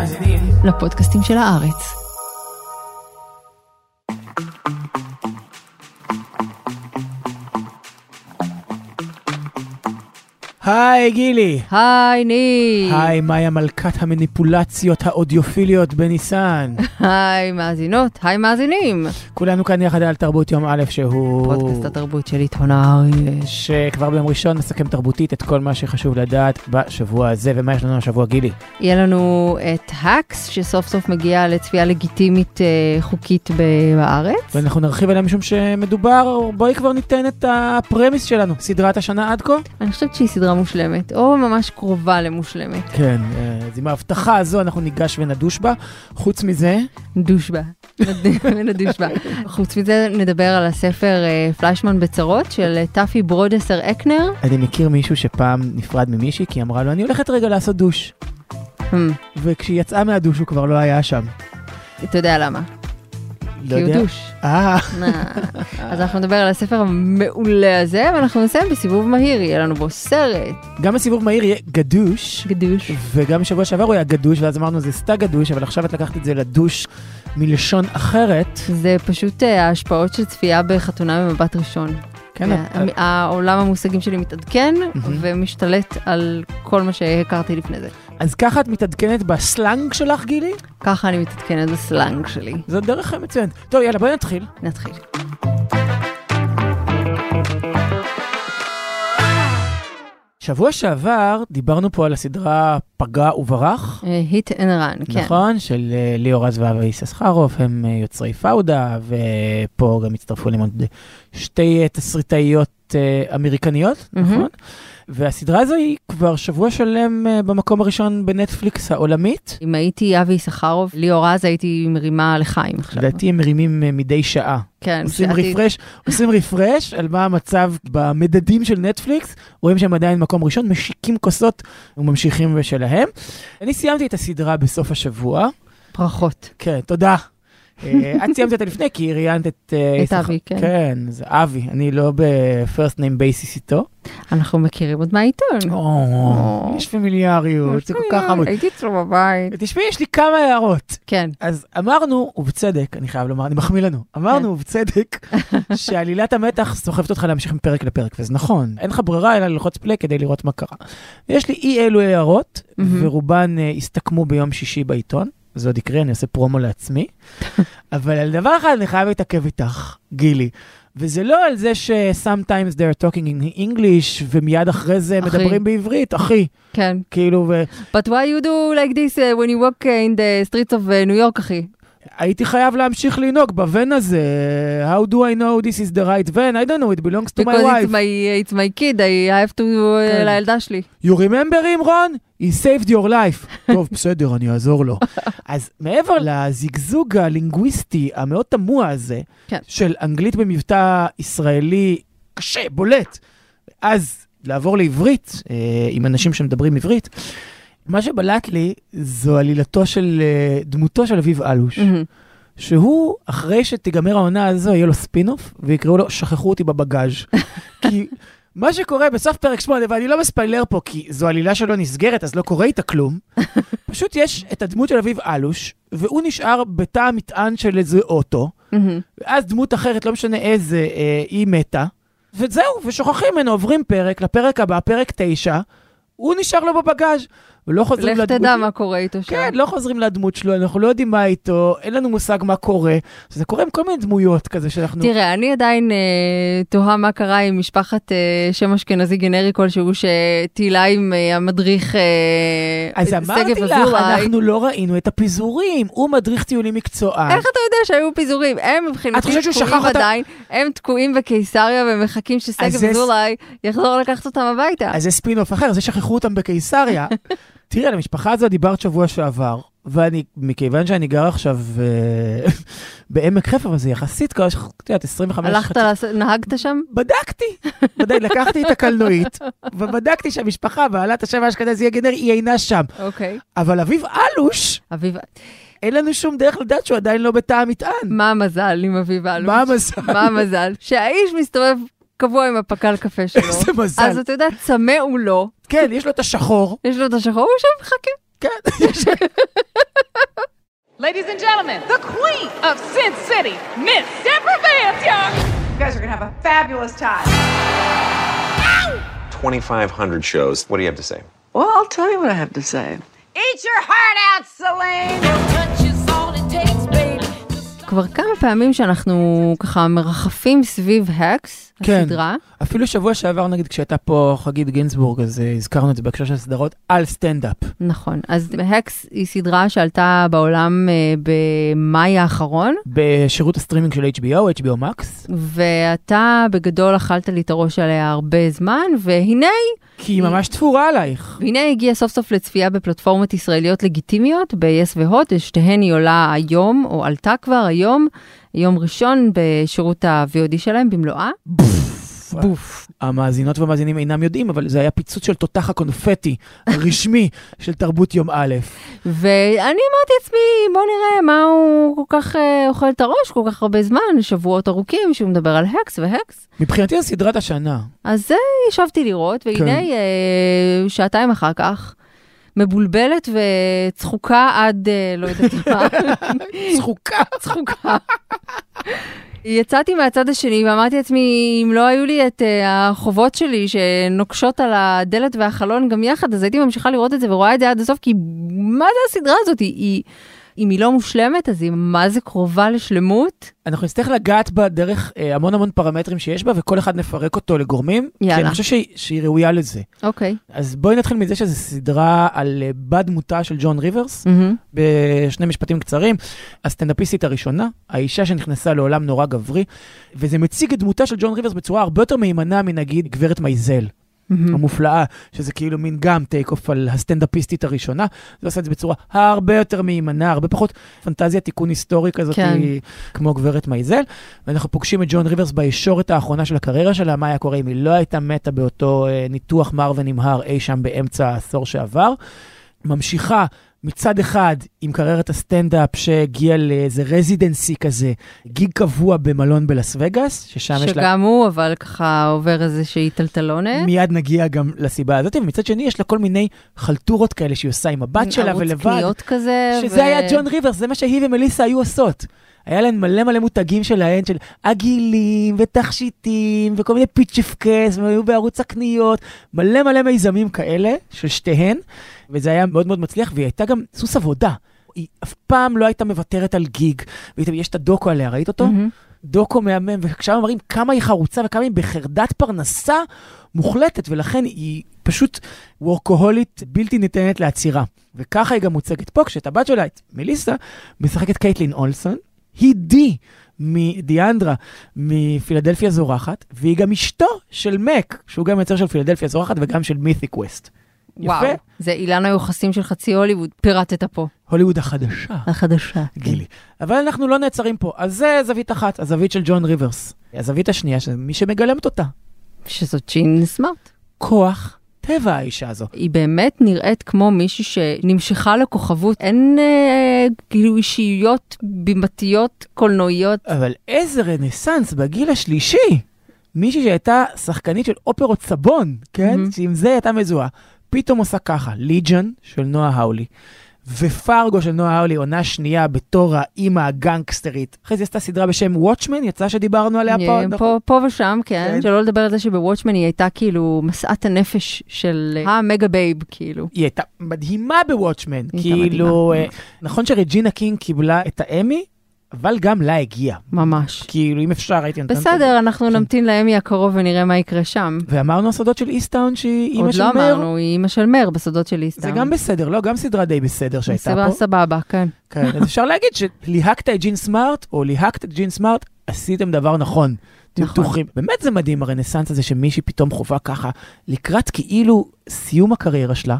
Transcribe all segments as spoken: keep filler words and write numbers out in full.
מאזינים לפודקאסטים של הארץ. היי גילי. היי ני. היי מאיה מלכת המניפולציות האודיופיליות בניסן. היי מאזינות, היי מאזינים. כולנו כאן יחד על תרבות יום א' שהוא... פודקאסט התרבות של עיתון הארץ. שכבר ביום ראשון נסכם תרבותית את כל מה שחשוב לדעת בשבוע הזה. ומה יש לנו השבוע גילי? יהיה לנו את הקס שסוף סוף מגיע לצפייה לגיטימית חוקית בארץ. ואנחנו נרחיב עליה משום שמדובר, בואי כבר ניתן את הפרמיס שלנו. סדרת השנה עד כה? אני חושבת שהיא סדרה מושלמת, או ממש קרובה למושלמת. כן, אז עם ההבטחה הזו אנחנו ניגש ונדוש בה. חוץ מזה... נדוש בה. נדוש בה. חוץ מזה נדבר על הספר פליישמן בצרות של טאפי ברודסר אקנר. אני מכיר מישהו שפעם נפרד ממישהי, כי אמרה לו, אני הולכת רגע לעשות דוש. וכשהיא יצאה מהדוש הוא כבר לא היה שם. אתה יודע למה? לא כי יודע. הוא דוש. אה. אז אנחנו נדבר על הספר המעולה הזה, ואנחנו נסיים בסיבוב מהיר, יהיה לנו בו סרט. גם בסיבוב מהיר יהיה גדוש. גדוש. וגם בשבוע שעבר הוא היה גדוש, ואז אמרנו זה סתה גדוש, אבל עכשיו את לקחת את זה לדוש מלשון אחרת. זה פשוט ההשפעות של צפייה בחתונה במבט ראשון. כן. העולם המושגים שלי מתעדכן, ומשתלט על כל מה שהכרתי לפני זה. אז ככה את מתעדכנת בסלנג שלך, גילי? ככה אני מתעדכנת בסלנג שלי. זאת דרך מצוינת. טוב, יאללה, בואי נתחיל. נתחיל. שבוע שעבר דיברנו פה על הסדרה פגע וברח. היט אנד רן, כן. נכון, של ליאור רז ואבי יששכרוף, הם יוצרי פאודה, ופה גם הצטרפו להם עוד שתי תסריטאיות אמריקניות, נכון? והסדרה הזו היא כבר שבוע שלם במקום הראשון בנטפליקס העולמית. אם הייתי אבי יששכרוף, ליאור רז הייתי מרימה לחיים עכשיו. לדעתי הם מרימים מדי שעה. כן. עושים רפרש, עושים רפרש על מה המצב במדדים של נטפליקס, רואים שהם עדיין מקום ראשון, משיקים כוסות וממשיכים בשלהם. אני סיימתי את הסדרה בסוף השבוע. ברכות. כן, תודה. את סיימת אותה לפני, כי ראיינת את... את אבי, כן. כן, זה אבי, אני לא ב-first name basis איתו. אנחנו מכירים עוד מהעיתון. או, יש פמיליאריות, זה כל כך חמוד. הייתי אצלו בבית. תשמעי, יש לי כמה הערות. כן. אז אמרנו, ובצדק, אני חייב לומר, אני מחמיא לנו, אמרנו, ובצדק, שעלילת המתח סוחבת אותך להמשיך מפרק לפרק, וזה נכון, אין לך ברירה אלא ללחוץ פלי כדי לראות מה קרה. יש לי אי אלו הערות, ורובן הסתכמו ביום שישי בעיתון, זה עוד יקרה, אני עושה פרומו לעצמי, אבל על דבר אחד אני חייב להתעכב איתך, גילי, וזה לא על זה ש-sometimes they're talking in English, ומיד אחרי זה מדברים בעברית, אחי. כן. כאילו ו... But why you do like this uh, when you walk in the streets of uh, New York, אחי? הייתי חייב להמשיך לנהוג בוון הזה. How do I know this is the right van? I don't know, it belongs to my wife. Because it's my, it's my kid, I have to... uh, לילדה שלי. You remember him, רון? He saved your life. טוב, בסדר, אני אעזור לו. אז מעבר לזיגזוג הלינגוויסטי המאוד תמוה הזה, כן. של אנגלית במבטא ישראלי קשה, בולט, אז לעבור לעברית, אה, עם אנשים שמדברים עברית, מה שבלט לי זו עלילתו של דמותו של אביב אלוש, mm-hmm. שהוא, אחרי שתיגמר העונה הזו, יהיה לו ספינוף, ויקראו לו, שכחו אותי בבגאז'. כי מה שקורה בסוף פרק שמונה, ואני לא מספיילר פה, כי זו עלילה שלו נסגרת, אז לא קורה איתה כלום, פשוט יש את הדמות של אביב אלוש, והוא נשאר בתא המטען של איזה אוטו, mm-hmm. ואז דמות אחרת, לא משנה איזה, אה, היא מתה, וזהו, ושוכחים ממנו, עוברים פרק, לפרק הבא, פרק תשע, הוא נשאר לו בבגאז' ולא חוזרים לדמות. לך תדע מה קורה איתו שם. כן, לא חוזרים לדמות שלו, אנחנו לא יודעים מה איתו, אין לנו מושג מה קורה. זה קורה עם כל מיני דמויות כזה שאנחנו... תראה, אני עדיין אה, תוהה מה קרה עם משפחת אה, שם אשכנזי גנרי כלשהו, שתהילה עם אה, המדריך אה, אז אמרתי לך, אנחנו לא ראינו את הפיזורים, הוא מדריך טיולים מקצוען. איך אתה יודע שהיו פיזורים? הם מבחינתי תקועים עדיין, הם תקועים בקיסריה ומחכים ששגב אזולאי יחזור לקחת אותם הביתה. אז זה ספינוף אחר, זה שכחו אותם בקיסריה. תראי, על המשפחה הזו דיברת שבוע שעבר, ואני, מכיוון שאני גר עכשיו בעמק חפר, וזה יחסית, כבר יודעת, עשרים וחמש... הלכת, נהגת שם? בדקתי, לקחתי את הקלנועית, ובדקתי שהמשפחה, בעלת השם האשכנזי הגנרי, היא אינה שם. אוקיי. אבל אביב אלוש, אביב... אין לנו שום דרך לדעת שהוא עדיין לא בתא המטען. מה המזל עם אביב אלוש? מה המזל? מה המזל? שהאיש מסתובב קבוע עם הפקל קפה שלו. איזה מזל. אז אתה יודע, צמא הוא לא. כן, יש לו את השחור. יש לו את השחור, הוא שם מחכה. כן. gentlemen, the queen of Sin City, Miss Deborah Vance, y'all. You guys are gonna have a fabulous time. twenty-five hundred shows. What do you have to say? Well, I'll tell you what I have to say. Eat your heart out, Celine. כבר כמה פעמים שאנחנו ככה מרחפים סביב הקס, כן. הסדרה. אפילו שבוע שעבר, נגיד, כשהייתה פה חגית גינסבורג, אז הזכרנו את זה בהקשר של הסדרות על סטנדאפ. נכון. אז הקס היא סדרה שעלתה בעולם במאי האחרון. בשירות הסטרימינג של אייץ' בי או, אייץ' בי או Max. ואתה בגדול אכלת להתראש עליה הרבה זמן, והנה... כי היא ממש תפורה עלייך. והנה הגיעה סוף סוף לצפייה בפלטפורמות ישראליות לגיטימיות, ב-יס והוט, שתיהן היא עולה היום, או עלתה כבר היום, יום ראשון בשירות ה-וי או די שלהם במלואה. בוף. המאזינות והמאזינים אינם יודעים, אבל זה היה פיצוץ של תותח הקונפטי הרשמי של תרבות יום א'. ואני אמרתי לעצמי, בוא נראה מה הוא כל כך אה, אוכל את הראש, כל כך הרבה זמן, שבועות ארוכים, שהוא מדבר על הקס והקס. מבחינתי זה סדרת השנה. אז זה ישבתי לראות, והנה כן. אה, שעתיים אחר כך, מבולבלת וצחוקה עד, אה, לא יודעת מה. צחוקה. צחוקה. יצאתי מהצד השני ואמרתי לעצמי, אם לא היו לי את uh, החובות שלי שנוקשות על הדלת והחלון גם יחד, אז הייתי ממשיכה לראות את זה ורואה את זה עד הסוף, כי מה זה הסדרה הזאת? היא, היא, אם היא לא מושלמת, אז היא מה זה קרובה לשלמות? אנחנו נצטרך לגעת בה דרך אה, המון המון פרמטרים שיש בה, וכל אחד נפרק אותו לגורמים, יאללה. כי אני חושב שהיא, שהיא ראויה לזה. אוקיי. אז בואי נתחיל מזה שזו סדרה על uh, בת דמותה של ג'ון ריברס, Mm-hmm. בשני משפטים קצרים. הסטנדאפיסטית הראשונה, האישה שנכנסה לעולם נורא גברי, וזה מציג את דמותה של ג'ון ריברס בצורה הרבה יותר מהימנה מנגיד גברת מייזל. המופלאה, שזה כאילו מין גם טייק אוף על הסטנדאפיסטית הראשונה, זה עושה את זה בצורה הרבה יותר מהימנה, הרבה פחות פנטזיה תיקון היסטורי כזאת, כן. כמו גברת מייזל, ואנחנו פוגשים את ג'ון ריברס בישורת האחרונה של הקריירה שלה, מה היה קורה אם היא לא הייתה מתה באותו אה, ניתוח מר ונמהר אי שם באמצע העשור שעבר, ממשיכה מצד אחד עם קריירת הסטנדאפ שהגיע לאיזה רזידנסי כזה, גיג קבוע במלון בלס וגאס, ששם יש לה... שגם הוא, אבל ככה עובר איזושהי טלטלונת. מיד נגיע גם לסיבה הזאת, ומצד שני יש לה כל מיני חלטורות כאלה שהיא עושה עם הבת שלה ולבד. ערוץ קניות כזה. שזה ו... היה ג'ון ריברס, זה מה שהיא ומליסה היו עושות. היה להן מלא מלא מותגים שלהן, של עגילים ותכשיטים וכל מיני פיצ'פקס, והיו בערוץ הקניות, מלא מלא מיזמים כאלה של שתיהן, וזה היה מאוד מאוד מצליח, והיא הייתה גם סוס עבודה. היא אף פעם לא הייתה מוותרת על גיג, ויש את הדוקו עליה, ראית אותו? Mm-hmm. דוקו מהמם, וכשם אומרים כמה היא חרוצה וכמה היא בחרדת פרנסה מוחלטת, ולכן היא פשוט וורקוהולית בלתי ניתנת לעצירה. וככה היא גם מוצגת פה, כשאת הבת שלה, את מליסה, משחקת קייטלין אולסון, היא די מדיאנדרה מפילדלפיה זורחת, והיא גם אשתו של מק, שהוא גם יצר של פילדלפיה זורחת וגם של מית'יק ווסט. וואו, יפה? זה אילן היוחסים של חצי הוליווד, פירטת פה. הוליווד החדשה. החדשה. גילי. אבל אנחנו לא נעצרים פה, אז זה זווית אחת, הזווית של ג'ון ריברס. הזווית השנייה, מי שמגלמת אותה. שזאת ג'ין סמארט. כוח טבע האישה הזו. היא באמת נראית כמו מישהי שנמשכה לכוכבות. אין אה, כאילו אישיות בימתיות, קולנועיות. אבל איזה רנסנס בגיל השלישי. מישהי שהייתה שחקנית של אופרות סבון, כן? Mm-hmm. שעם זה הייתה מזוהה. פתאום עושה ככה, ליג'ן של נועה האולי, ופרגו של נועה האולי, עונה שנייה בתור האימא הגנגסטרית. אחרי זה עשתה סדרה בשם וואטשמן, יצא שדיברנו עליה yeah, פה. פה, נכון? פה ושם, כן. כן. שלא לדבר על זה שבוואטשמן היא הייתה כאילו מסעת הנפש של המגה בייב, כאילו. היא הייתה מדהימה בוואטשמן. כאילו, מדהימה. נכון שרג'ינה קינג קיבלה את האמי, אבל גם לה הגיע. ממש. כאילו, אם אפשר, הייתי נתן... בסדר, אנחנו נמתין לאמי הקרוב ונראה מה יקרה שם. ואמרנו הסודות של איסטאון שהיא אימא של מר. עוד לא אמרנו, היא אימא של מר בסודות של איסטאון. זה גם בסדר, לא? גם סדרה די בסדר שהייתה פה. סבבה, סבבה, כן. כן, אז אפשר להגיד שליהקת את ג'ין סמארט, או ליהקת את ג'ין סמארט, עשיתם דבר נכון. נכון. באמת זה מדהים, הרנסנס הזה שמישהי פתאום חובה ככה, לקראת כאילו סיום הקריירה שלה,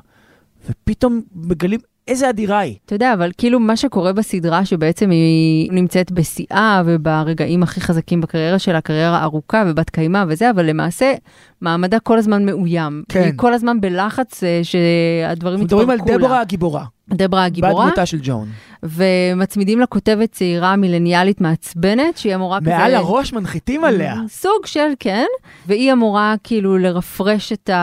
ופתאום מגלים איזה אדירה היא. אתה יודע, אבל כאילו מה שקורה בסדרה שבעצם היא נמצאת בשיאה וברגעים הכי חזקים בקריירה שלה, קריירה ארוכה ובת קיימה וזה, אבל למעשה מעמדה כל הזמן מאוים. כן. היא כל הזמן בלחץ שהדברים יתפרקו לה. מדברים על דבורה הגיבורה. דברה הגיבורה. בדמותה של ג'ון. ומצמידים לה כותבת צעירה מילניאלית מעצבנת, שהיא אמורה כזה... מעל הראש מנחיתים עליה. סוג של, כן. והיא אמורה כאילו לרפרש את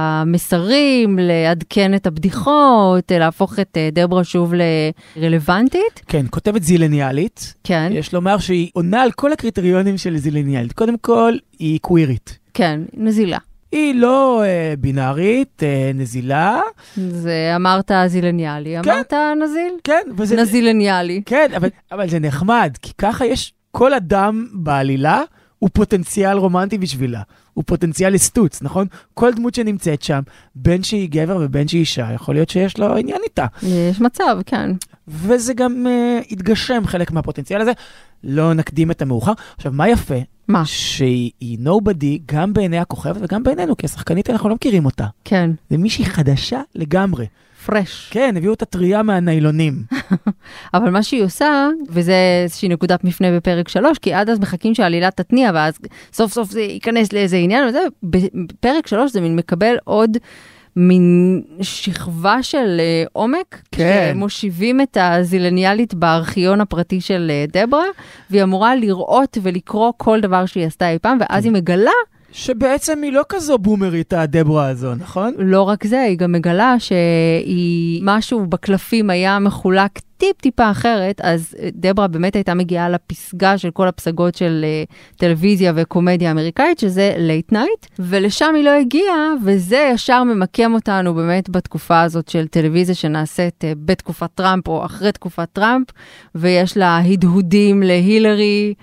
המסרים, לעדכן את הבדיחות, להפוך את דברה שוב לרלוונטית. כן, כותבת זילניאלית. כן. יש לומר שהיא עונה על כל הקריטריונים של זילניאלית. קודם כל, היא קווירית. כן, נזילה. היא לא אה, בינארית, אה, נזילה. זה אמרת זילניאלי, כן. אמרת נזיל? כן. וזה, נזילניאלי. כן, אבל, אבל זה נחמד, כי ככה יש כל אדם בעלילה, הוא פוטנציאל רומנטי בשבילה. הוא פוטנציאל לסטוץ, נכון? כל דמות שנמצאת שם, בין שהיא גבר ובין שהיא אישה, יכול להיות שיש לו עניין איתה. יש מצב, כן. וזה גם uh, התגשם חלק מהפוטנציאל הזה. לא נקדים את המאוחר. עכשיו, מה יפה? מה? שהיא nobody גם בעיני הכוכבת וגם בעינינו, כי השחקנית אנחנו לא מכירים אותה. כן. זה מישהי חדשה לגמרי. פרש. כן, הביאו את הטריה מהניילונים. אבל מה שהיא עושה, וזה איזושהי נקודת מפנה בפרק שלוש, כי עד אז מחכים שהעלילה תתניע, ואז סוף סוף זה ייכנס לאיזה עניין, וזה, בפרק שלוש זה מין מקבל עוד מין שכבה של uh, עומק, כן. שמושיבים את הזילניאלית בארכיון הפרטי של uh, דברה, והיא אמורה לראות ולקרוא כל דבר שהיא עשתה אי פעם, ואז היא מגלה שבעצם היא לא כזו בומרית, הדברה הזו, נכון? לא רק זה, היא גם מגלה שהיא, משהו בקלפים היה מחולק טיפ-טיפה אחרת, אז דברה באמת הייתה מגיעה לפסגה של כל הפסגות של uh, טלוויזיה וקומדיה אמריקאית, שזה לייט נייט, ולשם היא לא הגיעה, וזה ישר ממקם אותנו באמת בתקופה הזאת של טלוויזיה שנעשית uh, בתקופת טראמפ או אחרי תקופת טראמפ, ויש לה הדהודים להילרי,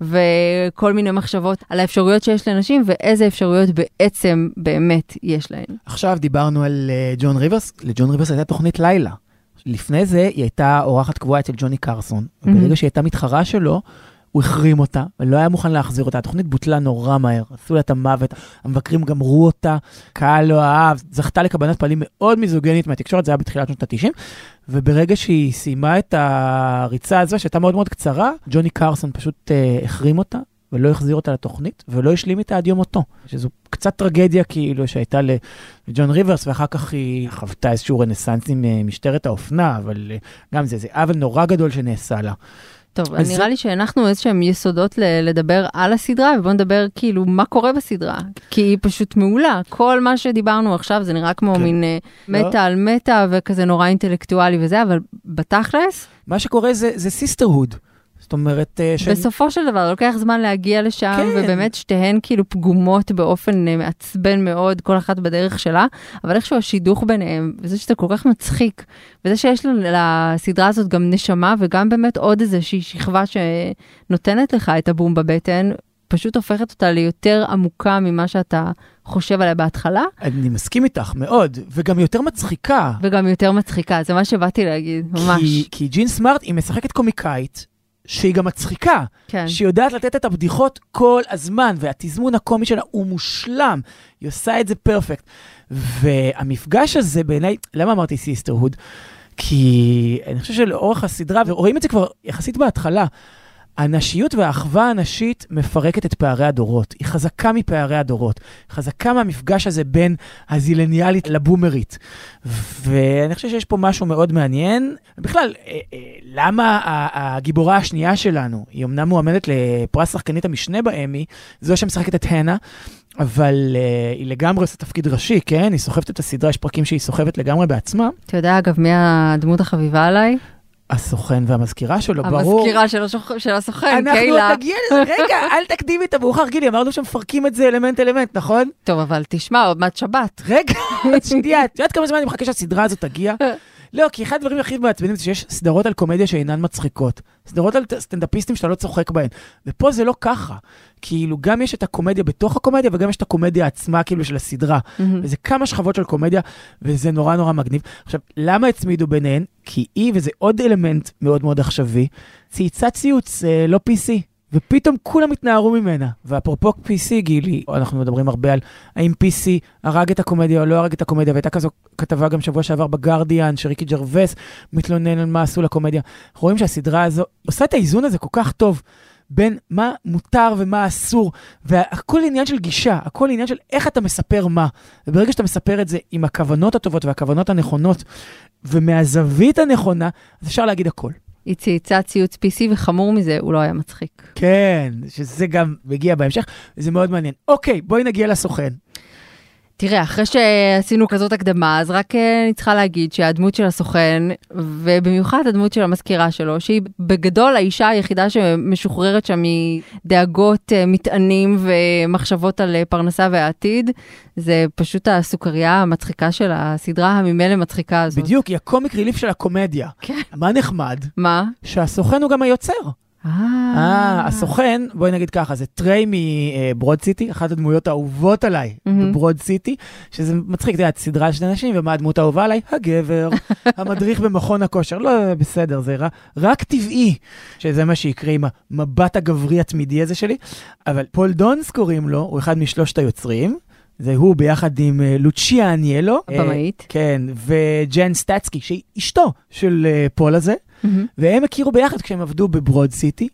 וכל מיני מחשבות על האפשרויות שיש לנשים, ואיזה אפשרויות בעצם באמת יש להן. עכשיו דיברנו על uh, ג'ון ריברס, לג'ון ריברס הייתה תוכנית לילה. לפני זה היא הייתה אורחת קבועה אצל ג'וני קרסון, mm-hmm. וברגע שהיא הייתה מתחרה שלו, הוא החרים אותה, ולא היה מוכן להחזיר אותה. התוכנית בוטלה נורא מהר, עשו לה את המוות, המבקרים גמרו אותה, קהל לא אהב, זכתה לקבלת פנים מאוד מיזוגנית מהתקשורת, זה היה בתחילת שנות ה-תשעים, וברגע שהיא סיימה את הריצה הזו, שהייתה מאוד מאוד קצרה, ג'וני קרסון פשוט uh, החרים אותה, ולא החזיר אותה לתוכנית, ולא השלים איתה עד יום מותו. שזו קצת טרגדיה כאילו שהייתה לג'ון ריברס, ואחר כך היא חוותה איזשהו רנסנס עם משטרת האופנה, אבל גם זה, זה עוול נורא גדול שנעשה לה. טוב, נראה זה... לי שאנחנו איזשהם יסודות ל- לדבר על הסדרה, ובואו נדבר כאילו מה קורה בסדרה, כי היא פשוט מעולה. כל מה שדיברנו עכשיו זה נראה כמו כן. מין לא. מטה על מטה, וכזה נורא אינטלקטואלי וזה, אבל בתכלס... מה שקורה זה, זה sisterhood. זאת אומרת... ש... בסופו של דבר, לוקח זמן להגיע לשם, כן. ובאמת שתיהן כאילו פגומות באופן מעצבן מאוד, כל אחת בדרך שלה, אבל איכשהו השידוך ביניהם, וזה שאתה כל כך מצחיק, וזה שיש לסדרה הזאת גם נשמה, וגם באמת עוד איזושהי שכבה שנותנת לך את הבום בבטן, פשוט הופכת אותה ליותר עמוקה ממה שאתה חושב עליה בהתחלה. אני מסכים איתך מאוד, וגם יותר מצחיקה. וגם יותר מצחיקה, זה מה שבאתי להגיד, ממש. כי, כי ג'ין סמארט היא משחקת קומיקאית, שהיא גם מצחיקה, כן. שהיא יודעת לתת את הבדיחות כל הזמן, והתזמון הקומי שלה הוא מושלם, היא עושה את זה פרפקט. והמפגש הזה בעיניי, למה אמרתי סיסטרהוד? כי אני חושב שלאורך הסדרה, ורואים את זה כבר יחסית בהתחלה, הנשיות והאחווה הנשית מפרקת את פערי הדורות. היא חזקה מפערי הדורות. חזקה מהמפגש הזה בין הזילניאלית לבומרית. ואני חושב שיש פה משהו מאוד מעניין. בכלל, למה הגיבורה השנייה שלנו, היא אמנם מועמדת לפרס שחקנית המשנה באמי, זו שמשחקת את הנה, אבל uh, היא לגמרי עושה תפקיד ראשי, כן? היא סוחבת את הסדרה, יש פרקים שהיא סוחבת לגמרי בעצמה. אתה יודע, אגב, מי הדמות החביבה עליי? הסוכן והמזכירה שלו, ברור. המזכירה של, השוכ... של הסוכן, קיילה. אנחנו נגיע לזה, רגע, אל תקדימי את המאוחר, גילי, אמרנו שמפרקים את זה אלמנט אלמנט, נכון? טוב, אבל תשמע, עוד מעט שבת. רגע, שנייה, את יודעת כמה זמן אני מחכה שהסדרה הזאת תגיע? לא, כי אחד הדברים הכי מעצבנים זה שיש סדרות על קומדיה שאינן מצחיקות. סדרות על סטנדאפיסטים שאתה לא צוחק בהן. ופה זה לא ככה. כאילו, גם יש את הקומדיה בתוך הקומדיה, וגם יש את הקומדיה עצמה, כאילו, של הסדרה. Mm-hmm. וזה כמה שכבות של קומדיה, וזה נורא נורא מגניב. עכשיו, למה הצמידו ביניהן? כי היא, וזה עוד אלמנט מאוד מאוד עכשווי, צייצה ציוץ, אה, לא פי סי. ופתאום כולם התנערו ממנה. ואפרופו פי סי, גילי, אנחנו מדברים הרבה על האם פי סי הרג את הקומדיה או לא הרג את הקומדיה, והייתה כזו כתבה גם שבוע שעבר בגרדיאן, שריקי ג'רווס מתלונן על מה עשו לקומדיה. רואים שהסדרה הזו עושה את האיזון הזה כל כך טוב, בין מה מותר ומה אסור, והכל עניין של גישה, הכל עניין של איך אתה מספר מה. וברגע שאתה מספר את זה עם הכוונות הטובות והכוונות הנכונות, ומהזווית הנכונה, אז אפשר להגיד הכל. היא צייצה ציוץ פי סי, וחמור מזה, הוא לא היה מצחיק. כן, שזה גם מגיע בהמשך, וזה מאוד מעניין. אוקיי, בואי נגיע לסוכן. תראה, אחרי שעשינו כזאת הקדמה, אז רק אני צריכה להגיד שהדמות של הסוכן, ובמיוחד הדמות של המזכירה שלו, שהיא בגדול האישה היחידה שמשוחררת שם מדאגות, מטענים ומחשבות על פרנסה והעתיד, זה פשוט הסוכריה המצחיקה של הסדרה הממילא מצחיקה הזאת. בדיוק, היא הקומיק ריליף של הקומדיה. כן. מה נחמד? מה? שהסוכן הוא גם היוצר. אה, הסוכן, בואי נגיד ככה, זה טריי מברוד סיטי, אחת הדמויות האהובות עליי בברוד סיטי, שזה מצחיק, זה סדרה של אנשים, ומה הדמות האהובה עליי? הגבר, המדריך במכון הכושר. לא, בסדר, זה רק טבעי, שזה מה שיקרה עם המבט הגברי התמידי הזה שלי, אבל פול דונס קוראים לו, הוא אחד משלושת היוצרים, זה הוא ביחד עם לוצ'יה אניאלו. הבמאית. כן, וג'ן סטצקי, שהיא אשתו של פול הזה, והם הכירו ביחד כשהם עבדו בברוד סיטי,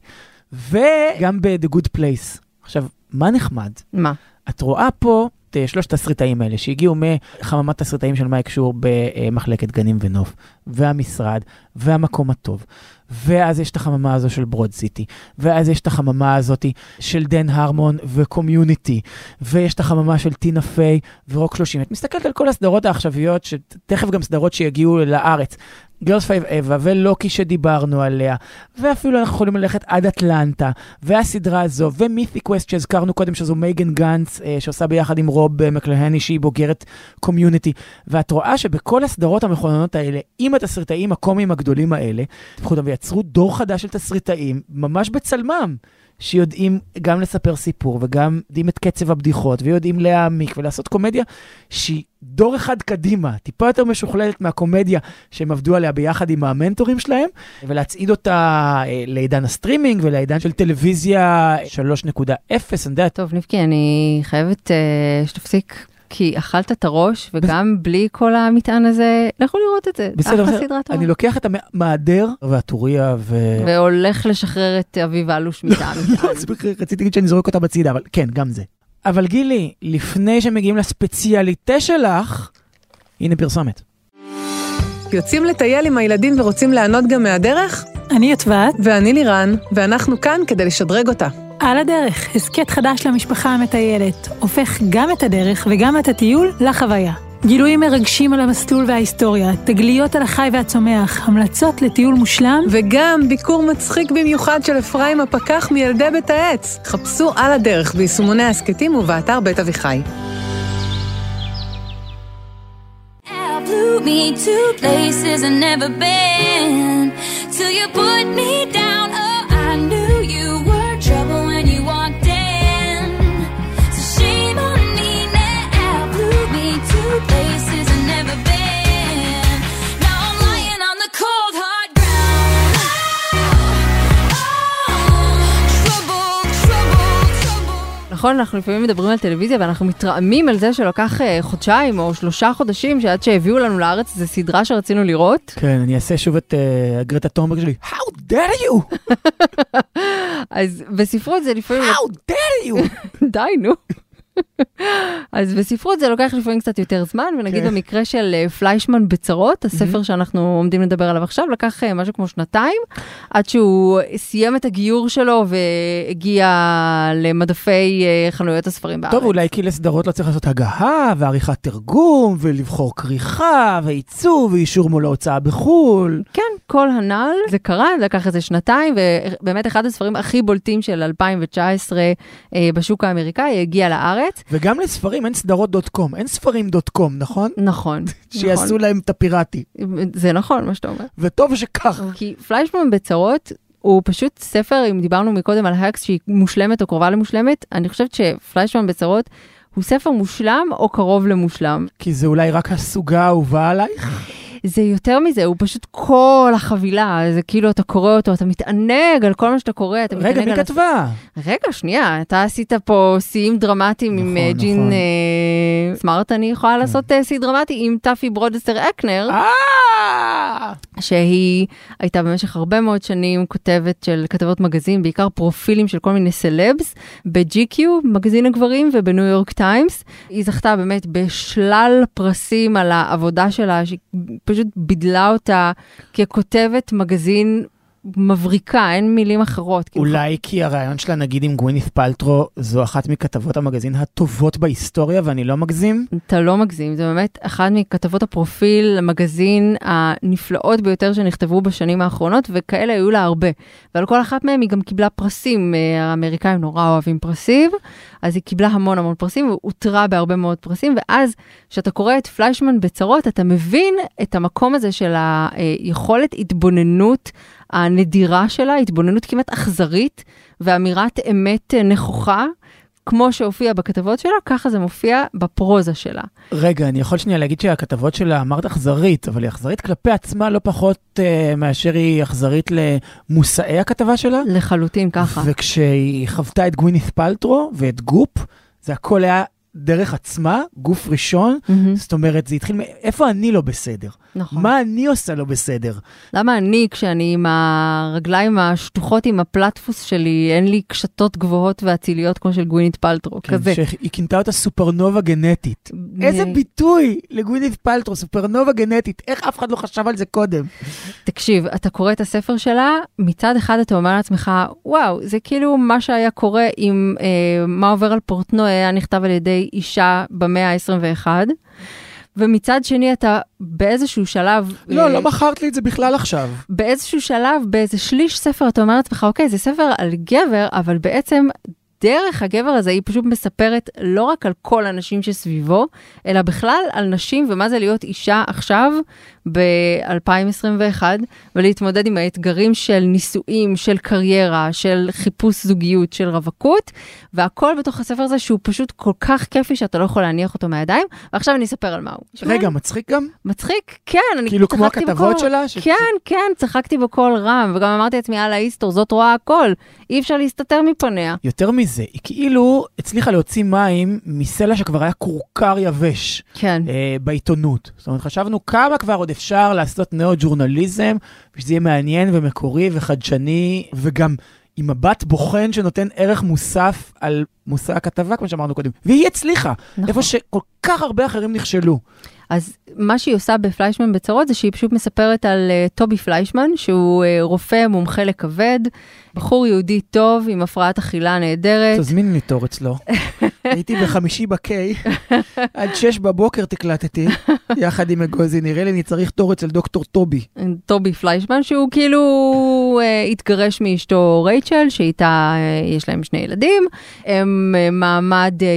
וגם ב-The Good Place. עכשיו, מה נחמד? מה? את רואה פה את שלושת הסריטאים האלה, שהגיעו מחממת הסריטאים של מייק שור במחלקת גנים ונוף, והמשרד, והמקום הטוב. ואז יש את החממה הזו של ברוד סיטי, ואז יש את החממה הזאת של דן הרמון וקומיוניטי, ויש את החממה של טינה פיי ורוק שלושים. את מסתכלת על כל הסדרות העכשוויות, שתכף גם סדרות שיגיעו לארץ, גרלס פייב אווה ולוקי שדיברנו עליה, ואפילו אנחנו יכולים ללכת עד אטלנטה, והסדרה הזו, ומית'יק קווסט שהזכרנו קודם, שזו מייגן גנץ, אה, שעושה ביחד עם רוב מקלהני, שהיא בוגרת קומיוניטי, ואת רואה שבכל הסדרות המכוננות האלה, עם התסריטאים הקומיים הגדולים האלה, תפחו אותם ויצרו דור חדש של תסריטאים, ממש בצלמם, שיודעים גם לספר סיפור, וגם יודעים את קצב הבדיחות, ויודעים להעמיק ולעשות קומדיה שהיא דור אחד קדימה, טיפה יותר משוכללת מהקומדיה שהם עבדו עליה ביחד עם המנטורים שלהם, ולהצעיד אותה אה, לעידן הסטרימינג ולעידן של טלוויזיה שלוש נקודה אפס. טוב, נבקי, אני חייבת אה, שתפסיק, כי אכלת את הראש, וגם בלי כל המטען הזה, לכו לראות את זה. בסדר, בסדר. אני לוקח את המעדר והטוריה ו... והולך לשחרר את אביב אלוש מטען. רציתי להגיד שאני זורק אותה בצידה, אבל כן, גם זה. אבל גילי, לפני שמגיעים לספציאליטה שלך, הנה פרסומת. יוצאים לטייל עם הילדים ורוצים לענות גם מהדרך? אני יטבת. ואני לירן, ואנחנו כאן כדי לשדרג אותה. על הדרך, הסקט חדש למשפחה המטיילת, הופך גם את הדרך וגם את הטיול לחוויה. גילויים מרגשים על המסלול וההיסטוריה, תגליות על החי והצומח, המלצות לטיול מושלם, וגם ביקור מצחיק במיוחד של אפרים הפקח מילדי בית העץ. חפשו על הדרך ביישומוני הסקטים ובאתר בית אביחי. Me to places I've never been till you put me down. Oh, I knew you were trouble when you walked in. So shame on me now. Blew me to places I've never been. Now I'm lying on the cold hard ground. Oh, oh, trouble, trouble, trouble. נכון, אנחנו לפעמים מדברים על טלוויזיה, ואנחנו מתרעמים על זה שלוקח חודשיים או שלושה חודשים, שעד שהביאו לנו לארץ, זו סדרה שרצינו לראות. כן, אני אעשה שוב את uh, גרטה טומברג שלי. How dare you? אז בספרות זה לפעמים... How dare you? די, נו. אז בספרות זה לוקח לפעמים קצת יותר זמן, ונגיד במקרה של פליישמן בצרות, הספר שאנחנו עומדים לדבר עליו עכשיו, לקח משהו כמו שנתיים, עד שהוא סיים את הגיור שלו והגיע למדפי חנויות הספרים בארץ. טוב, אולי כי לסדרות לא צריך לעשות הגהה, ועריכת תרגום, ולבחור כריכה, ועיצוב, ואישור מול ההוצאה בחול. כן, כל הנ"ל, זה קרה, לקח איזה שנתיים, ובאמת אחד הספרים הכי בולטים של אלפיים תשע עשרה בשוק האמריקאי הגיע לארץ. וגם לספרים אין סדרות דוט קום, אין ספרים דוט קום, נכון? נכון. שיעשו להם את הפיראטי. זה נכון, מה שאתה אומר. וטוב שכך. כי פליישמן בצרות הוא פשוט ספר, אם דיברנו מקודם על הקס שהיא מושלמת או קרובה למושלמת, אני חושבת שפליישמן בצרות הוא ספר מושלם או קרוב למושלם. כי זה אולי רק הסוגה האהובה עלייך? זה יותר מזה, הוא פשוט כל החבילה, זה כאילו אתה קורא אותו, אתה מתענג על כל מה שאתה קורא, אתה מתענג רגע, מי על... כתבה? רגע, שנייה, אתה עשית פה שיאים דרמטיים נכון, עם נכון. ג'ין אה, סמארט, אני יכולה לעשות אה, שיא דרמטי עם טאפי ברודסטר אקנר. אה! שהיא הייתה במשך הרבה מאוד שנים כותבת של כתבות מגזין, בעיקר פרופילים של כל מיני סלבס, ב-ג'י קיו, מגזין הגברים, ובניו יורק טיימס. היא זכתה באמת בשלל פרסים על העבודה שלה, שפשוט בידלה אותה ככותבת מגזין מבריקה, אין מילים אחרות. אולי כי הרעיון שלה, נגיד עם גווינית פלטרו, זו אחת מכתבות המגזין הטובות בהיסטוריה, ואני לא מגזים? אתה לא מגזים, זה באמת אחת מכתבות הפרופיל, המגזין הנפלאות ביותר שנכתבו בשנים האחרונות, וכאלה היו לה הרבה. ועל כל אחת מהם היא גם קיבלה פרסים, האמריקאים נורא אוהבים פרסים, אז היא קיבלה המון המון פרסים, והותרה בהרבה מאוד פרסים, ואז כשאתה קורא את פליישמן בצרות, אתה מבין את המקום הזה של היכולת התבוננות הנדירה שלה, התבוננות כמעט אכזרית, ואמירת אמת נכוחה, כמו שהופיע בכתבות שלה, ככה זה מופיע בפרוזה שלה. רגע, אני יכול שנייה להגיד שהכתבות שלה אמרת אכזרית, אבל היא אכזרית כלפי עצמה לא פחות uh, מאשר היא אכזרית למושאי הכתבה שלה. לחלוטין ככה. וכשהיא חוותה את גווינית פלטרו ואת גופ, זה הכל היה דרך עצמה, גוף ראשון, mm-hmm. זאת אומרת, זה התחיל, איפה אני לא בסדר? נכון. מה אני עושה לא בסדר? למה אני, כשאני עם הרגליים השטוחות עם הפלטפוס שלי, אין לי קשתות גבוהות והציליות כמו של גווינית פלטרו, כן, כזה. שהיא כינתה אותה סופרנובה גנטית. מ... איזה ביטוי לגווינית פלטרו, סופרנובה גנטית, איך אף אחד לא חשב על זה קודם? תקשיב, אתה קורא את הספר שלה, מצד אחד אתה אומר לעצמך, וואו, זה כאילו מה שהיה קורה עם אה, מה עובר על פורטנוי, היה נכתב על ידי אישה במאה ה-עשרים ואחת, ומצד שני אתה באיזשהו שלב... לא, לא בחרת לי את זה בכלל עכשיו. באיזשהו שלב, באיזה שליש ספר, אתה אומר לעצמך, אוקיי, זה ספר על גבר, אבל בעצם דרך הגבר הזה היא פשוט מספרת לא רק על כל הנשים שסביבו, אלא בכלל על נשים, ומה זה להיות אישה עכשיו ב-אלפיים עשרים ואחת, ולהתמודד עם האתגרים של נישואים, של קריירה, של חיפוש זוגיות, של רווקות, והכל בתוך הספר הזה שהוא פשוט כל כך כיפי שאתה לא יכול להניח אותו מהידיים, ועכשיו אני אספר על מהו. רגע, מצחיק גם? מצחיק, כן. כאילו כמו הכתבות שלה? כן, כן, צחקתי בקול רם, וגם אמרתי לעצמי, על ההיסטור, זאת רואה הכל, אי אפשר להסתתר מפניה. יותר מזה, היא כאילו הצליחה להוציא מים מסלע שכבר היה קורקר יבש. כן. אה, בעיתונות. זאת אומרת, חשבנו כמה כבר עוד אפשר לעשות נאו-ג'ורנליזם, ושזה יהיה מעניין ומקורי וחדשני, וגם עם מבט בוחן שנותן ערך מוסף על מושא הכתבה, כמו שאמרנו קודם. והיא הצליחה, נכון. איפה שכל כך הרבה אחרים נכשלו. אז מה שהיא עושה בפליישמן בצרות, זה שהיא פשוט מספרת על uh, טובי פליישמן, שהוא uh, רופא מומחה לכבד, בחור יהודי טוב, עם הפרעת אכילה נהדרת. תזמין לי תור אצלו. הייתי בחמישי בקיי, עד שש בבוקר תקלטתי, יחד עם אגוזי, נראה לי אני צריך תור אצל דוקטור טובי. טובי פליישמן, שהוא כאילו uh, התגרש מאשתו רייצ'ל, שאיתה uh, יש להם שני ילדים, הם uh, מעמד uh,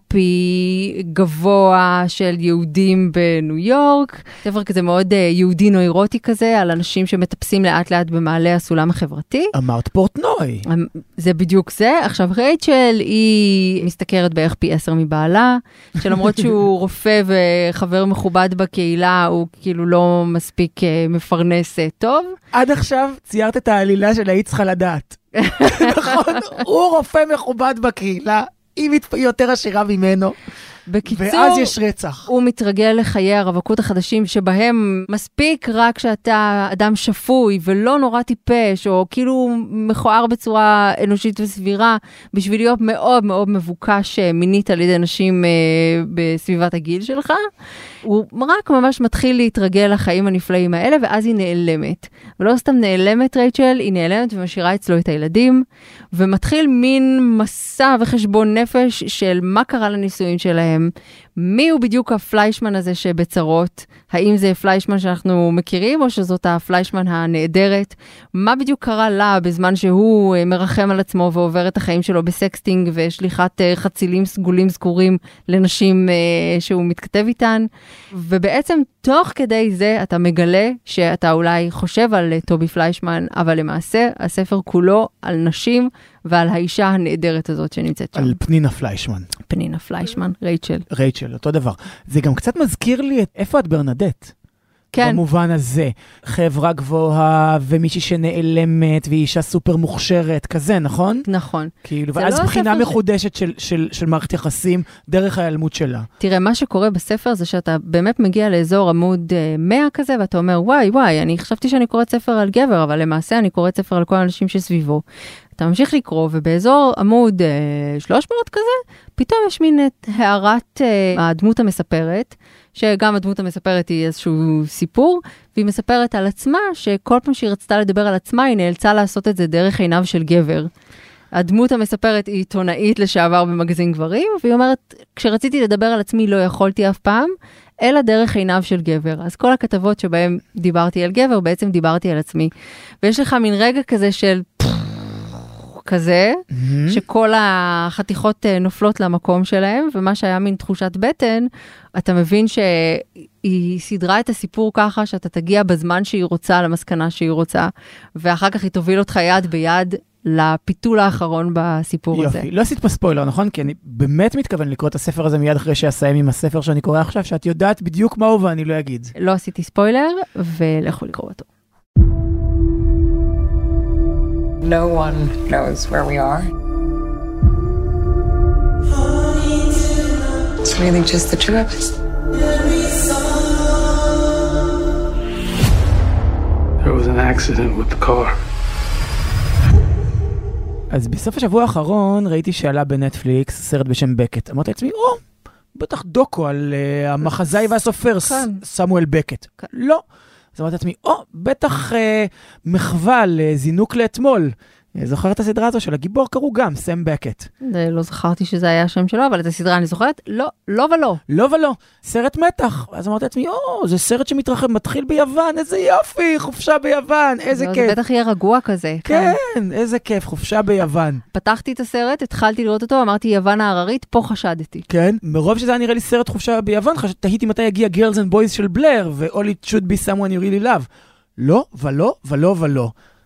יפי גבוה של יהודים בניו יורק, ספר כזה מאוד uh, יהודי נוירוטי כזה, על אנשים שמטפסים לאט לאט במעלה הסולם החברתי. אמרת פורטנוי. זה בדיוק זה. עכשיו רייצ'ל היא מסתכרת בערך פי עשר מבעלה, שלמרות שהוא רופא וחבר מכובד בקהילה, הוא כאילו לא מספיק uh, מפרנס uh, טוב. עד עכשיו ציירת את העלילה של היית צריכה לדעת. נכון, הוא רופא מכובד בקהילה, היא יותר עשירה ממנו. בקיצור, ואז יש רצח. הוא מתרגל לחיי הרווקות החדשים, שבהם מספיק רק שאתה אדם שפוי ולא נורא טיפש, או כאילו מכוער בצורה אנושית וסבירה, בשביל להיות מאוד מאוד מבוקש מינית על ידי אנשים אה, בסביבת הגיל שלך. הוא רק ממש מתחיל להתרגל לחיים הנפלאים האלה, ואז היא נעלמת. ולא סתם נעלמת רייצ'ל, היא נעלמת ומשאירה אצלו את הילדים, ומתחיל מין מסע וחשבון נפש של מה קרה לנישואים שלהם, מי הוא בדיוק הפליישמן הזה שבצרות, האם זה פליישמן שאנחנו מכירים, או שזאת הפליישמן הנהדרת, מה בדיוק קרה לה בזמן שהוא מרחם על עצמו ועובר את החיים שלו בסקסטינג ושליחת חצילים סגולים זכורים לנשים שהוא מתכתב איתן, ובעצם תוך כדי זה אתה מגלה שאתה אולי חושב על טובי פליישמן, אבל למעשה הספר כולו על נשים ועל האישה הנהדרת הזאת שנמצאת שם. על פנינה פליישמן. פנינה פליישמן, רייצ'ל. רייצ'ל, אותו דבר. זה גם קצת מזכיר לי את איפה את ברנדט. כן. במובן הזה. חברה גבוהה, ומישהי שנעלמת, והיא אישה סופר מוכשרת, כזה, נכון? נכון. כאילו, זה ואז לא בחינה הספר ש- מחודשת של, של, של מערכת יחסים, דרך ההיעלמות שלה. תראה, מה שקורה בספר זה שאתה באמת מגיע לאזור עמוד אה, מאה כזה, ואתה אומר, וואי, וואי, אני חשבתי שאני קוראת ספר על גבר, אבל למעשה אני קוראת ספר על כל האנשים שסביבו. אתה ממשיך לקרוא, ובאזור עמוד אה, שלוש מאות כזה, פתאום יש מין את הערת אה, הדמות המספרת, שגם הדמות המספרת היא איזשהו סיפור, והיא מספרת על עצמה, שכל פעם שהיא רצתה לדבר על עצמה, היא נאלצה לעשות את זה דרך עיניו של גבר. הדמות המספרת היא עיתונאית לשעבר במגזין גברים, והיא אומרת, כשרציתי לדבר על עצמי לא יכולתי אף פעם, אלא דרך עיניו של גבר. אז כל הכתבות שבהן דיברתי על גבר, בעצם דיברתי על עצמי. ויש לך מין רגע כזה של כזה, mm-hmm. שכל החתיכות נופלות למקום שלהם, ומה שהיה מין תחושת בטן, אתה מבין שהיא סדרה את הסיפור ככה, שאתה תגיע בזמן שהיא רוצה, למסקנה שהיא רוצה, ואחר כך היא תוביל אותך יד ביד, לפיתול האחרון בסיפור יופי. הזה. יופי, לא עשית פה ספוילר, נכון? כי אני באמת מתכוון לקרוא את הספר הזה מיד אחרי שאסיים עם הספר שאני קורא עכשיו, שאת יודעת בדיוק מהו ואני לא אגיד. לא עשיתי ספוילר, ולכו לקרוא אותו. No one knows where we are. It's really just the two of us. There was an accident with the car. אז בסוף השבוע האחרון ראיתי שעלה בנטפליקס סרט בשם בקט. אמרתי לעצמי, או, בטח דוקו על uh, המחזאי והסופר סמואל בקט. לא. אז אמרתי לעצמי, או, בטח uh, מחווה לזינוק לאתמול. זוכרת את הסדרה הזו של הגיבור? קראו גם, סם בקט. לא זכרתי שזה היה השם שלו, אבל את הסדרה אני זוכרת? לא, לא ולא. לא ולא. סרט מתח. אז אמרתי לעצמי, או, זה סרט שמתרחב, מתחיל ביוון, איזה יופי, חופשה ביוון, איזה כיף. זה בטח יהיה רגוע כזה. כן, איזה כיף, חופשה ביוון. פתחתי את הסרט, התחלתי לראות אותו, אמרתי יוון העררית, פה חשדתי. כן, מרוב שזה היה נראה לי סרט חופשה ביוון, תהיתי מתי יגיע Girls and Boys של בלר, ו-All It Should Be Someone You Really Love. לא, ולא, ולא, ולא.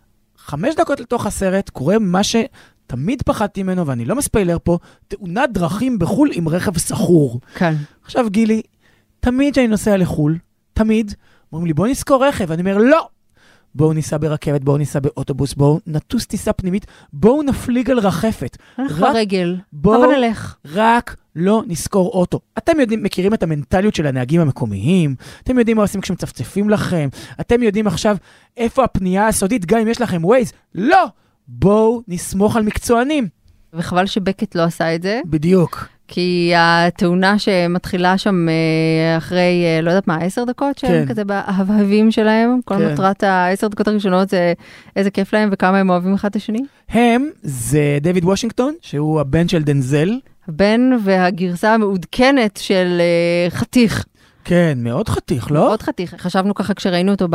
חמש דקות לתוך הסרט קורה מה שתמיד פחדתי ממנו, ואני לא מספיילר פה, תאונת דרכים בחול עם רכב סחור. כן. עכשיו גילי, תמיד שאני נוסע לחול, תמיד, אומרים לי בוא נזכור רכב, אני אומר לא, בואו ניסע ברכבת, בואו ניסע באוטובוס, בואו נטוס טיסה פנימית, בואו נפליג על רחפת. הלך ברגל, בואו אבל נלך. רק לא נזכור אוטו. אתם יודעים, מכירים את המנטליות של הנהגים המקומיים, אתם יודעים מה עושים כשמצפצפים לכם, אתם יודעים עכשיו איפה הפנייה הסודית, גם אם יש לכם ווייז, לא! בואו נסמוך על מקצוענים. וחבל שבקט לא עשה את זה. בדיוק. כי התאונה שמתחילה שם אחרי, לא יודעת מה, עשר דקות שהם כזה בהבהבים שלהם, כל מטרת העשר דקות הראשונות זה איזה כיף להם וכמה הם אוהבים אחד את השני. הם זה דיוויד וושינגטון, שהוא הבן של דנזל. הבן והגרסה המעודכנת של חתיך. כן, מאוד חתיך, לא? מאוד חתיך. חשבנו ככה כשראינו אותו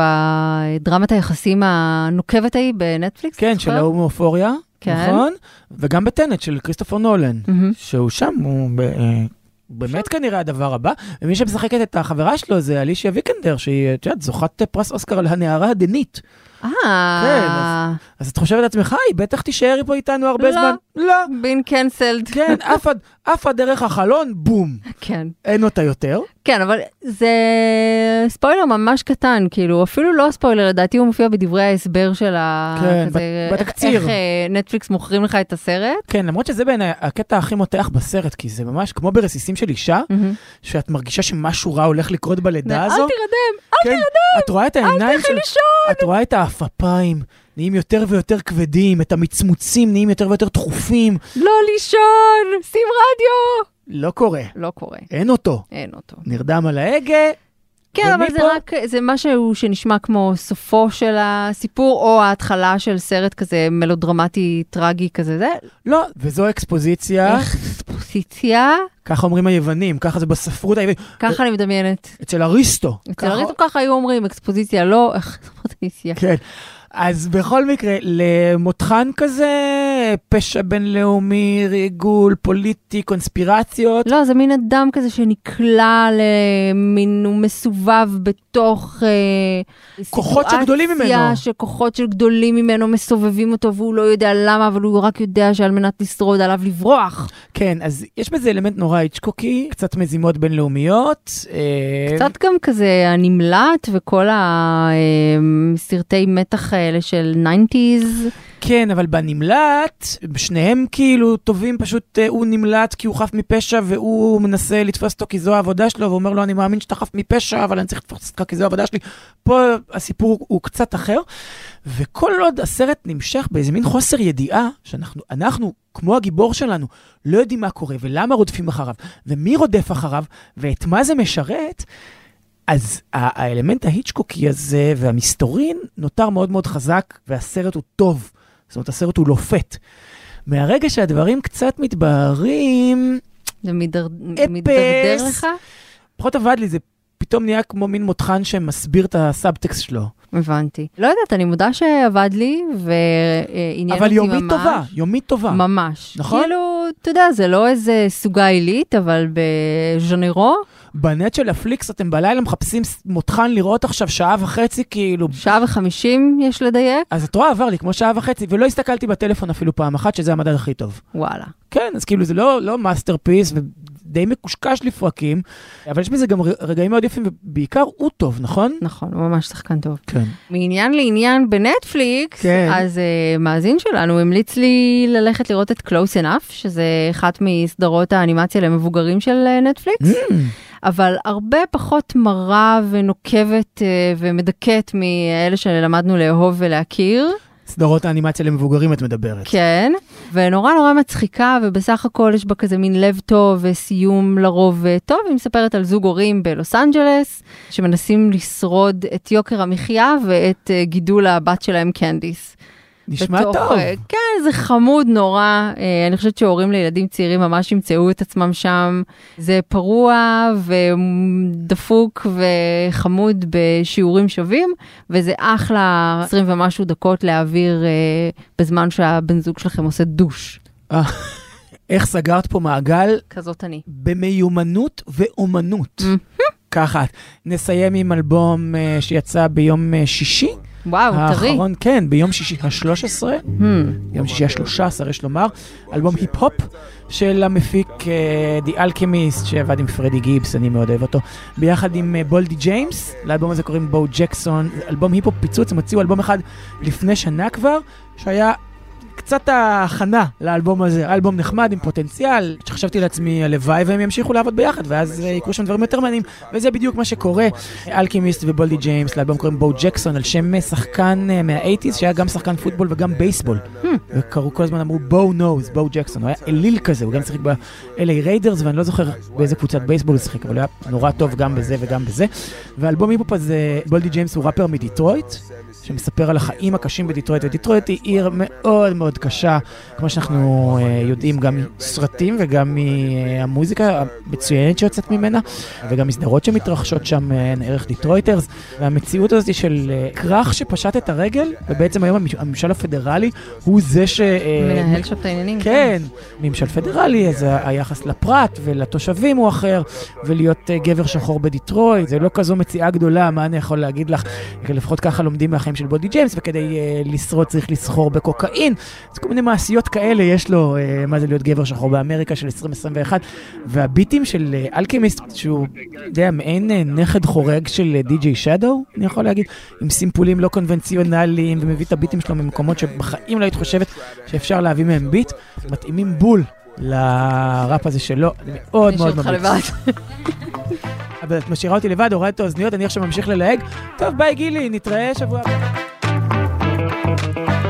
בדרמת היחסים הנוקבת ההיא בנטפליקס. כן, של ההומופוריה. נכון? וגם בטנט של כריסטופר נולן, שהוא שם, הוא באמת כנראה הדבר הבא, ומי שמשחקת את החברה שלו זה אלישיה ויקנדר, שהיא, את יודעת, זוכת פרס אוסקר על הנערה הדנית. אה. כן, אז את חושבת לעצמך, היא בטח תישאר פה איתנו הרבה זמן. לא. בין קנסלד. כן, אף הדרך החלון, בום. כן. אין אותה יותר. כן, אבל זה ספוילר ממש קטן, כאילו, אפילו לא ספוילר, לדעתי הוא מופיע בדברי ההסבר של ה... כן, בתקציר. איך נטפליקס מוכרים לך את הסרט. כן, למרות שזה בעיניי הקטע הכי מותח בסרט, כי זה ממש כמו ברסיסים של אישה, שאת מרגישה שמשהו רע הולך לקרות בלידה הזו. אל תירדם, אל תירדם. את רואה את העיניים של... את רואה את האפפיים, נהיים יותר ויותר כבדים, את המצמוצים נהיים יותר ויותר דחופים. לא לישון, שים רדיו. לא קורה. לא קורה. אין אותו. אין אותו. נרדם על ההגה. כן, אבל זה רק, זה משהו שנשמע כמו סופו של הסיפור, או ההתחלה של סרט כזה מלודרמטי, טרגי כזה, זה? לא, וזו אקספוזיציה. אקספוזיציה? ככה אומרים היוונים, ככה זה בספרות היוונית. ככה אני מדמיינת. אצל אריסטו. אצל אריסטו ככה היו אומרים, אקספוזיציה, לא אקספוזיציה. כן. אז בכל מקרה, למותחן כזה, אה, פשע בינלאומי, ריגול, פוליטי, קונספירציות. לא, זה מין אדם כזה שנקלע למין, הוא מסובב בתוך אה, כוחות שגדולים ממנו. שכוחות של גדולים ממנו מסובבים אותו, והוא לא יודע למה, אבל הוא רק יודע שעל מנת לשרוד עליו לברוח. כן, אז יש בזה אלמנט נורא היצ'קוקי, קצת מזימות בינלאומיות. אה... קצת גם כזה הנמלט וכל הסרטי מתח האלה של ניינטיז. כן, אבל בנמלט, שניהם כאילו טובים, פשוט הוא נמלט כי הוא חף מפשע, והוא מנסה לתפוס אותו כי זו העבודה שלו, ואומר לו, אני מאמין שאתה חף מפשע, אבל אני צריך לתפוס אותך כי זו העבודה שלי. פה הסיפור הוא קצת אחר, וכל עוד הסרט נמשך באיזה מין חוסר ידיעה, שאנחנו, אנחנו, כמו הגיבור שלנו, לא יודעים מה קורה, ולמה רודפים אחריו, ומי רודף אחריו, ואת מה זה משרת, אז האלמנט ההיצ'קוקי הזה והמסתורין נותר מאוד מאוד חזק, והסרט הוא טוב. זאת אומרת, הסרט הוא לופת. מהרגע שהדברים קצת מתבהרים... זה מתדרדר לך? פחות עבד לי, זה פתאום נהיה כמו מין מותחן שמסביר את הסאבטקסט שלו. הבנתי. לא יודעת, אני מודע שעבד לי, ועניין אותי ממש. אבל יומית טובה, יומית טובה. ממש. נכון? כאילו, אתה יודע, זה לא איזה סוגה עילית, אבל בז'אנרו. בנט של הפליקס אתם בלילה מחפשים מותחן לראות עכשיו שעה וחצי, כאילו... שעה וחמישים יש לדייק? אז את רואה, עבר לי כמו שעה וחצי, ולא הסתכלתי בטלפון אפילו פעם אחת, שזה המדד הכי טוב. וואלה. כן, אז כאילו זה לא, לא מאסטרפיס, ודי מקושקש לפרקים, אבל יש בזה גם רגעים מאוד יפים, ובעיקר הוא טוב, נכון? נכון, הוא ממש שחקן טוב. כן. מעניין לעניין בנטפליקס, כן. אז uh, מאזין שלנו המליץ לי ללכת לראות את Close Enough, שזה אחת מסדרות האנימציה למבוגרים של נטפליקס. Mm. אבל הרבה פחות מרה ונוקבת ומדכאת מאלה שלמדנו לאהוב ולהכיר. סדרות האנימציה למבוגרים את מדברת. כן, ונורא נורא מצחיקה, ובסך הכל יש בה כזה מין לב טוב וסיום לרוב טוב. היא מספרת על זוג הורים בלוס אנג'לס, שמנסים לשרוד את יוקר המחיה ואת גידול הבת שלהם קנדיס. נשמע בתוך, טוב. כן, זה חמוד נורא. אני חושבת שהורים לילדים צעירים ממש ימצאו את עצמם שם. זה פרוע ודפוק וחמוד בשיעורים שווים, וזה אחלה עשרים ומשהו דקות להעביר בזמן שהבן זוג שלכם עושה דוש. איך סגרת פה מעגל? כזאת אני. במיומנות ואומנות. ככה. נסיים עם אלבום שיצא ביום שישי. וואו, טרי. האחרון, כן, ביום שישי ה-שלוש עשרה, יום שישי ה-שלוש עשרה, יש לומר, אלבום היפ-הופ של המפיק The Alchemist, שעבד עם פרדי גיבס, אני מאוד אוהב אותו, ביחד עם בולדי ג'יימס, לאלבום הזה קוראים בו ג'קסון, אלבום היפ-הופ פיצוץ, הם הוציאו אלבום אחד לפני שנה כבר, שהיה קצת ההכנה לאלבום הזה, אלבום נחמד עם פוטנציאל, שחשבתי לעצמי הלוואי והם ימשיכו לעבוד ביחד, ואז יקרו שם דברים יותר מעניינים, וזה בדיוק מה שקורה. אלכימיסט ובולדי ג'יימס, לאלבום קוראים בו ג'קסון, על שם שחקן מה-שמונים, שהיה גם שחקן פוטבול וגם בייסבול, וקראו כל הזמן, אמרו בו נוז, בו ג'קסון, הוא היה אליל כזה, הוא גם שיחק ב-אל איי ריידרס, ואני לא זוכר באיזה קבוצת בייסבול הוא שיחק, אבל הוא היה נורא טוב גם בזה וגם בזה. והאלבום היפ-הופ הזה, בולדי ג'יימס הוא ראפר מדיטרויט, שמספר על החיים הקשים בדיטרויט, ודיטרויט היא עיר מאוד מאוד קשה, כמו שאנחנו uh, יודעים, גם מסרטים וגם מהמוזיקה המצוינת שיוצאת ממנה, וגם מסדרות שמתרחשות שם, uh, ערך דיטרויטרס, והמציאות הזאת של uh, כרך שפשט את הרגל, ובעצם היום הממשל הפדרלי הוא זה ש... Uh, מנהל שם את העניינים. כן, ממשל פדרלי, אז היחס לפרט ולתושבים הוא אחר, ולהיות uh, גבר שחור בדיטרויט, זה לא כזו מציאה גדולה, מה אני יכול להגיד לך, לפחות ככה לומדים מהחיים של בולדי ג'יימס, וכדי uh, לשרוד צריך לסחור בקוקאין, אז כל מיני מעשיות כאלה יש לו, uh, מה זה להיות גבר שחור באמריקה של עשרים עשרים ואחת, והביטים של uh, אלכימיסט, שהוא יודע, מעין uh, נכד חורג של uh, די-ג'יי שדו, אני יכול להגיד, עם סימפולים לא קונבנציונליים, ומביא את הביטים שלו ממקומות שבחיים לא היית חושבת שאפשר להביא מהם ביט, מתאימים בול לראפ הזה שלו, אני מאוד מאוד ממליץ. אבל את משאירה אותי לבד, הורדת את האוזניות, אני עכשיו ממשיך ללהג. טוב, ביי גילי, נתראה שבוע הבא.